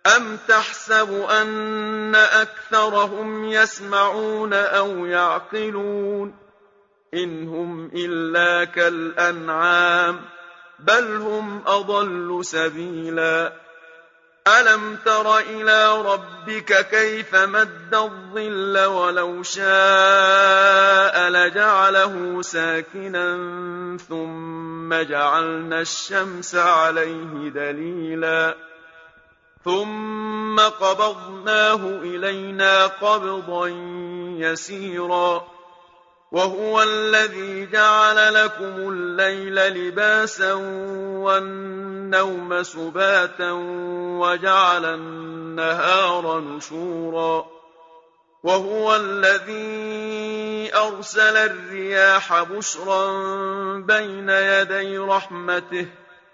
أَمْ تَحْسَبُ أَنَّ أَكْثَرَهُمْ يَسْمَعُونَ أَوْ يَعْقِلُونَ إِنْ هُمْ إِلَّا كَالْأَنْعَامِ بَلْ هُمْ أَضَلُّ سَبِيلًا أَلَمْ تَرَ إِلَىٰ رَبِّكَ كَيْفَ مَدَّ الظِّلَّ وَلَوْ شَاءَ لَجَعَلَهُ سَاكِنًا ثُمَّ جَعَلْنَا الشَّمْسَ عَلَيْهِ دَلِيلًا ثُمَّ قَبَضْنَاهُ إِلَيْنَا قَبْضًا يَسِيرًا وَهُوَ الَّذِي جَعَلَ لَكُمُ اللَّيْلَ لِبَاسًا وَالنَّوْمَ سُبَاتًا وَجَعَلَ النَّهَارَ نُشُورًا وَهُوَ الَّذِي أَرْسَلَ الرِّيَاحَ بُشْرًا بَيْنَ يَدَيْ رَحْمَتِهِ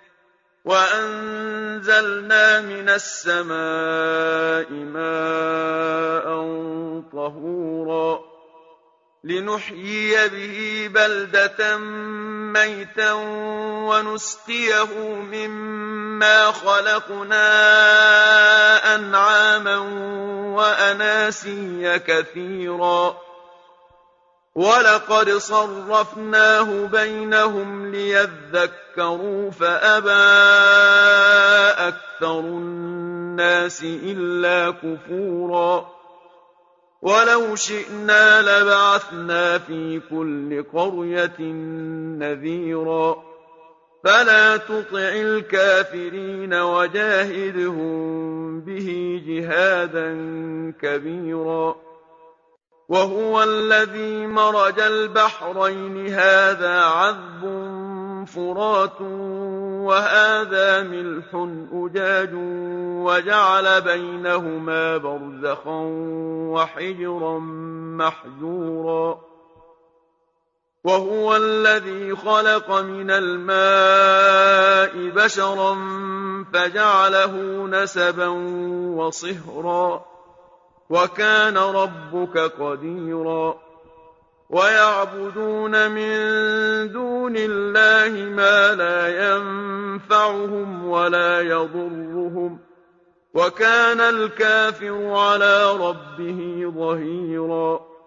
وَأَنزَلْنَا مِنَ السَّمَاءِ مَاءً طَهُورًا لِنُحْيِيَ بِهِ بَلْدَةً مَّيْتًا وَنُسْقِيَهُ مِمَّا خَلَقْنَا أَنْعَامًا وَأَنَاسِيَّ كَثِيرًا وَلَقَدْ صَرَّفْنَاهُ بَيْنَهُمْ لِيَذَّكَّرُوا فَأَبَىٰ أَكْثَرُ النَّاسِ إِلَّا كُفُورًا وَلَوْ شِئْنَا لَبَعَثْنَا فِي كُلِّ قَرْيَةٍ نَّذِيرًا فَلَا تُطِعِ الْكَافِرِينَ وَجَاهِدْهُم بِهِ جِهَادًا كَبِيرًا وَهُوَ الَّذِي مَرَجَ الْبَحْرَيْنِ هَٰذَا عَذْبٌ فُرَاتٌ وَهَٰذَا مِلْحٌ أُجَاجٌ وَجَعَلَ بَيْنَهُمَا بَرْزَخًا وَحِجْرًا مَّحْجُورًا وَهُوَ الَّذِي خَلَقَ مِنَ الْمَاءِ بَشَرًا فَجَعَلَهُ نَسَبًا وَصِهْرًا وَكَانَ رَبُّكَ قَدِيرًا وَيَعْبُدُونَ مِن دُونِ اللَّهِ مَا لَا يَنفَعُهُمْ وَلَا يَضُرُّهُمْ وَكَانَ الْكَافِرُ عَلَىٰ رَبِّهِ ظَهِيرًا